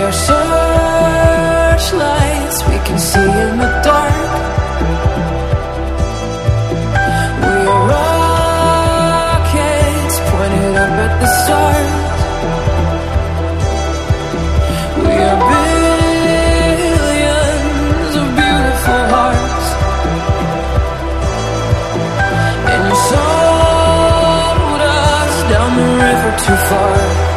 are searchlights we can see in the dark. We are rockets pointed up at the stars. We are billions of beautiful hearts. And you sold us down the river too far.